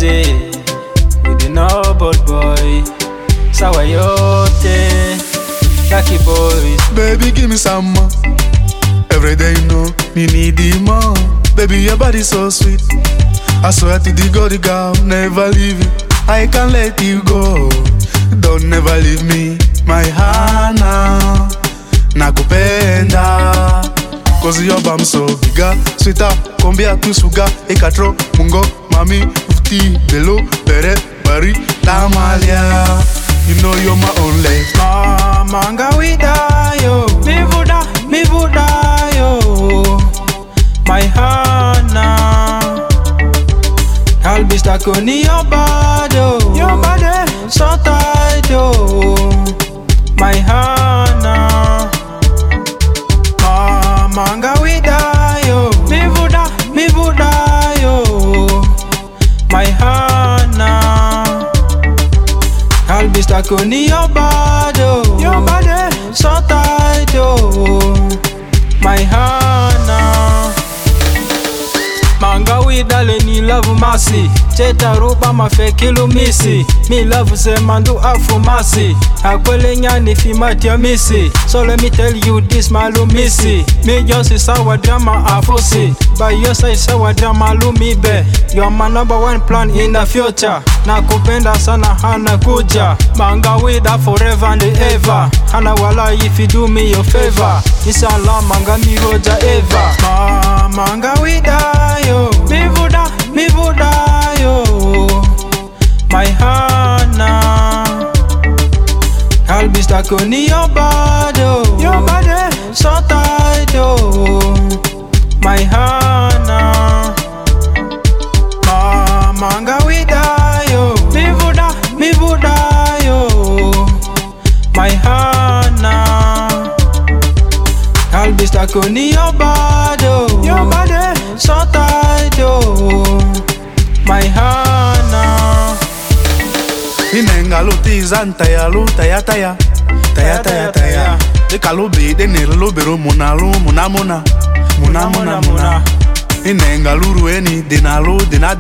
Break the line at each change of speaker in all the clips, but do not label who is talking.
Wednesday with the Noble Boy. Sawayote, Lucky Boys.
Baby, give me some more. Every day, you know, me need it more. Baby, your body so sweet. I swear to the God, girl, never leave you. I can't let you go. Don't never leave me, my Hana. Nakupenda, cause your bam so bigger. Sweeter, combia tu sugar. Ekatro, mungo, mami, ufti, belo, pere, bari, tamalia. You know you're my only.
Manga widayo, mi vudayo. My Hana, I'll be stuck on your body, so tight, my Hana. Manga widayo, mi vudayo. My Hana, I'll be stuck on your body, so tight, my Hana. Manga widale ni love mercy. Cheta rupa mafekilu misi. Me love se mandu afumasi. Akwele nyani fimati ya misi. So let me tell you this malu misi. Me just sawa drama afusi. By your side sawa drama lumibe. You're my number one plan in the future. Nakupenda sana hana kuja. Manga wida forever and ever. Hana wala if you do me your favor. Inshallah manga mi roja ever. Manga wida yo, mi vudayo. My Hana, I'll be stuck on your body, so tight, my Hana. Manga widayo, mi vudayo. My Hana, I'll be stuck on your body, so tight, my Hana.
Inenga luti zanta ya luta ya taya. Taya. De kalube de nerlo bero munalu munamuna. Inenga luru eni dinalu dina.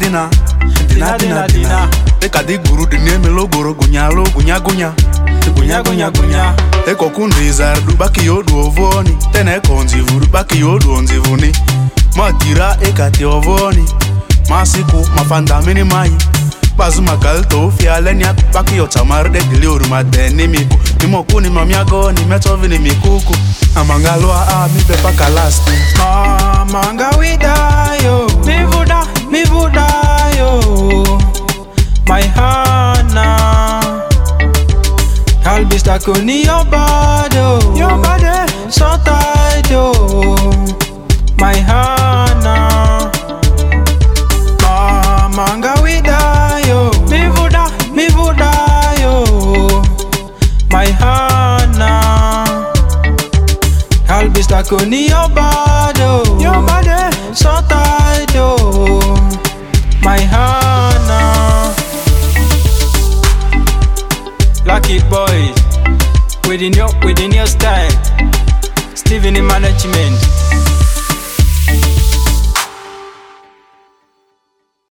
De kadi guru de nemelo goro gunyalo gunya. Eko kundi zardu baki yodu ovoni. Tene konzi vuru baki yodu onzivuni. Matira ekati ovoni. Masiku mafanda mini mai. Bazu magalto fialenia baki yotamar de diliuru madeni miku. Nimoku ni mamiago ni metovi ni mikuku. Amangaloa mi pepa kalasti.
Manga widayo, mi vudayo. My Hana, I'll be stuck on your body, so tight, my Hana. Manga widayo, mi vudayo. My Hana, I'll be stuck on your body, so tight, my Hana. Lucky Boys, within your style. Steven in management.